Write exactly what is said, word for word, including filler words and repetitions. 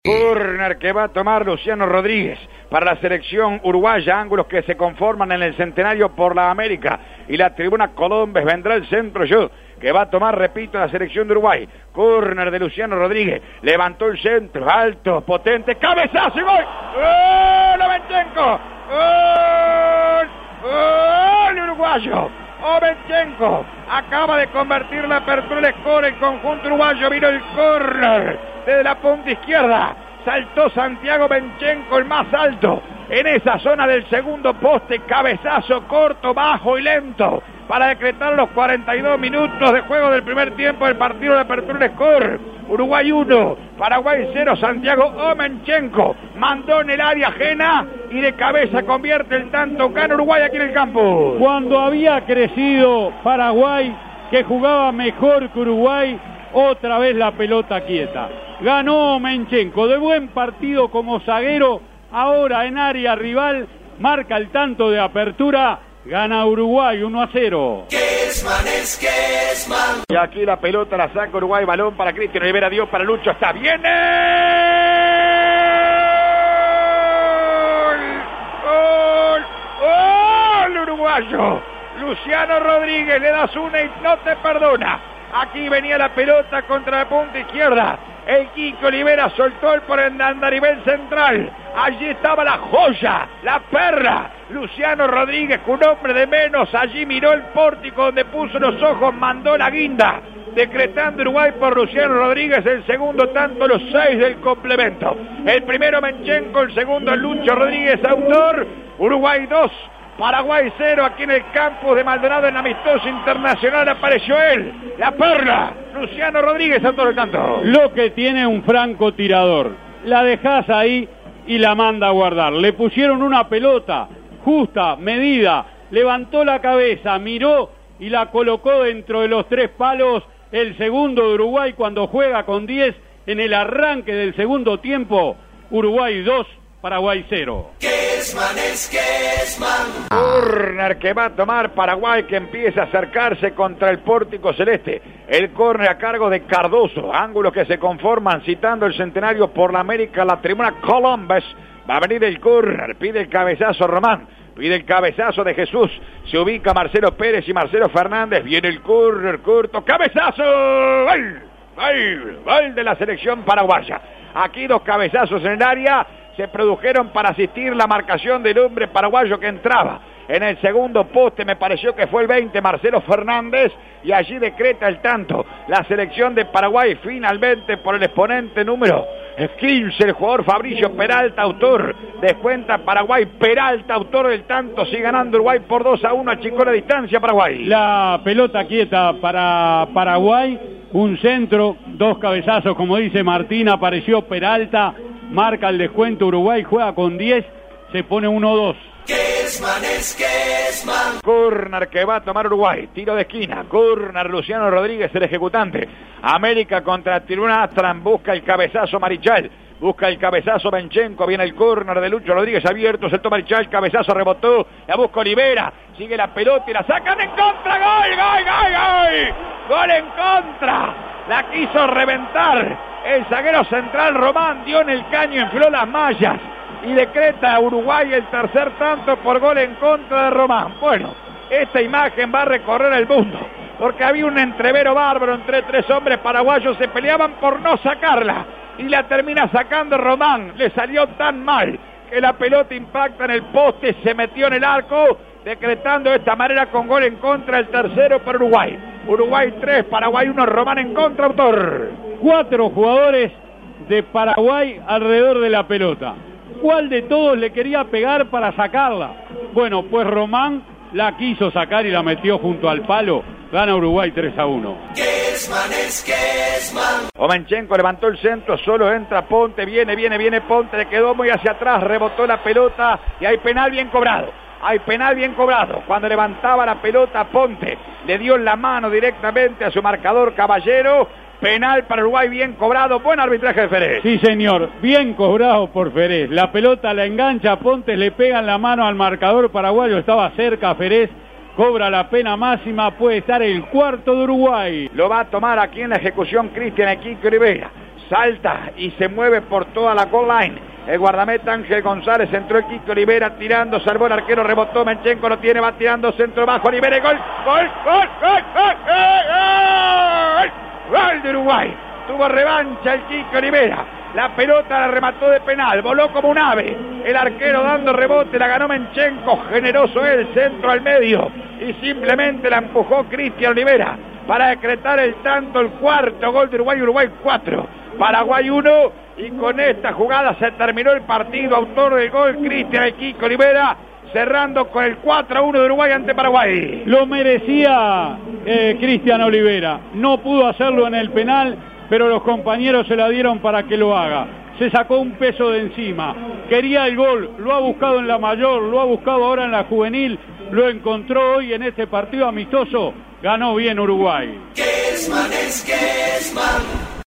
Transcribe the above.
Corner que va a tomar Luciano Rodríguez para la selección uruguaya, ángulos que se conforman en el centenario por la América y la tribuna Colombes. Vendrá el centro yo que va a tomar, repito, la selección de Uruguay. Corner de Luciano Rodríguez, levantó el centro, alto, potente, cabezazo y gol. ¡Gol! Omenchenko, gol, gol uruguayo. Omenchenko acaba de convertir la apertura del score. El conjunto uruguayo vino el córner desde la punta izquierda. Saltó Santiago Omenchenko, el más alto, en esa zona del segundo poste. Cabezazo corto, bajo y lento para decretar los cuarenta y dos minutos de juego del primer tiempo del partido de apertura del score. Uruguay uno, Paraguay cero. Santiago Omenchenko mandó en el área ajena y de cabeza convierte el tanto. Gana Uruguay aquí en el campo. Cuando había crecido Paraguay, que jugaba mejor que Uruguay, otra vez la pelota quieta. Ganó Omenchenko de buen partido como zaguero. Ahora en área rival marca el tanto de apertura. Gana Uruguay uno a cero. Y aquí la pelota la saca Uruguay. Balón para Cristian Rivera. Dio para Lucho. Está bien. ¡Gol! ¡Gol! ¡Gol uruguayo! Luciano Rodríguez, le das una y no te perdona. Aquí venía la pelota contra la punta izquierda. El Kiko Olivera soltó el por el andarivel central. Allí estaba la joya, la perra. Luciano Rodríguez, con un hombre de menos. Allí miró el pórtico donde puso los ojos, mandó la guinda. Decretando Uruguay por Luciano Rodríguez. El segundo tanto, los seis del complemento. El primero Omenchenko, el segundo Lucho Rodríguez, autor. Uruguay dos. Paraguay cero, aquí en el campo de Maldonado en amistoso internacional apareció él, la perla, Luciano Rodríguez, autor del tanto. Lo que tiene un franco tirador, la dejás ahí y la manda a guardar. Le pusieron una pelota justa, medida, levantó la cabeza, miró y la colocó dentro de los tres palos. El segundo de Uruguay cuando juega con diez en el arranque del segundo tiempo. Uruguay dos, Paraguay cero. Corner que va a tomar Paraguay, que empieza a acercarse contra el pórtico celeste. El corner a cargo de Cardoso. Ángulos que se conforman citando el centenario por la América, la tribuna Colombes. Va a venir el corner, pide el cabezazo Román. Pide el cabezazo de Jesús. Se ubica Marcelo Pérez y Marcelo Fernández. Viene el corner corto. ¡Cabezazo! ¡Gol! ¡Gol! ¡Gol de la selección paraguaya! Aquí dos cabezazos en el área. Se produjeron para asistir la marcación del hombre paraguayo que entraba en el segundo poste. Me pareció que fue el veinte, Marcelo Fernández, y allí decreta el tanto la selección de Paraguay finalmente por el exponente número quince, el jugador Fabricio Peralta, autor. Descuenta Paraguay, Peralta, autor del tanto. Sigue ganando Uruguay por dos a uno, achicó la distancia Paraguay. La pelota quieta para Paraguay, un centro, dos cabezazos, como dice Martín, apareció Peralta. Marca el descuento, Uruguay juega con diez, se pone uno dos. Corner que va a tomar Uruguay, tiro de esquina, corner Luciano Rodríguez, el ejecutante. América contra Tribuna Astran, busca el cabezazo Marichal, busca el cabezazo Omenchenko, viene el corner de Lucho Rodríguez abierto, se toma Marichal, cabezazo rebotó, la busca Olivera, sigue la pelota y la sacan en contra, gol, gol, gol, gol, gol en contra, la quiso reventar. El zaguero central Román dio en el caño, enfiló las mallas y decreta a Uruguay el tercer tanto por gol en contra de Román. Bueno, esta imagen va a recorrer el mundo porque había un entrevero bárbaro entre tres hombres paraguayos, se peleaban por no sacarla y la termina sacando Román. Le salió tan mal que la pelota impacta en el poste, se metió en el arco, decretando de esta manera con gol en contra el tercero para Uruguay. Uruguay tres, Paraguay uno, Román en contra, autor. Cuatro jugadores de Paraguay alrededor de la pelota. ¿Cuál de todos le quería pegar para sacarla? Bueno, pues Román la quiso sacar y la metió junto al palo. Gana Uruguay tres a uno. Omenchenko levantó el centro, solo entra Ponte, viene, viene, viene Ponte, le quedó muy hacia atrás, rebotó la pelota y hay penal bien cobrado. Hay penal bien cobrado. Cuando levantaba la pelota Ponte, le dio en la mano directamente a su marcador Caballero. Penal para Uruguay bien cobrado. Buen arbitraje de Ferez. Sí, señor. Bien cobrado por Ferez. La pelota la engancha Ponte, le pega en la mano al marcador paraguayo. Estaba cerca Ferez. Cobra la pena máxima. Puede estar el cuarto de Uruguay. Lo va a tomar aquí en la ejecución Cristian Kiko Olivera. salta y se mueve por toda la goal line. El guardameta Ángel González, entró el Kiko Olivera tirando, salvó el arquero, rebotó, Menchenko lo tiene, va tirando centro bajo, Olivera, gol, gol, gol, gol, gol, gol, gol, gol de Uruguay. Tuvo revancha el Kiko Olivera, la pelota la remató de penal, voló como un ave, el arquero dando rebote, la ganó Menchenko, generoso él, centro al medio, y simplemente la empujó Cristian Olivera para decretar el tanto, el cuarto gol de Uruguay, Uruguay cuatro, Paraguay uno, y con esta jugada se terminó el partido. Autor del gol Cristian el Kiko Olivera, cerrando con el cuatro a uno de Uruguay ante Paraguay. Lo merecía eh, Cristian Olivera, no pudo hacerlo en el penal, pero los compañeros se la dieron para que lo haga. Se sacó un peso de encima, quería el gol, lo ha buscado en la mayor, lo ha buscado ahora en la juvenil, lo encontró hoy en este partido amistoso, ganó bien Uruguay. Kessman es Kessman.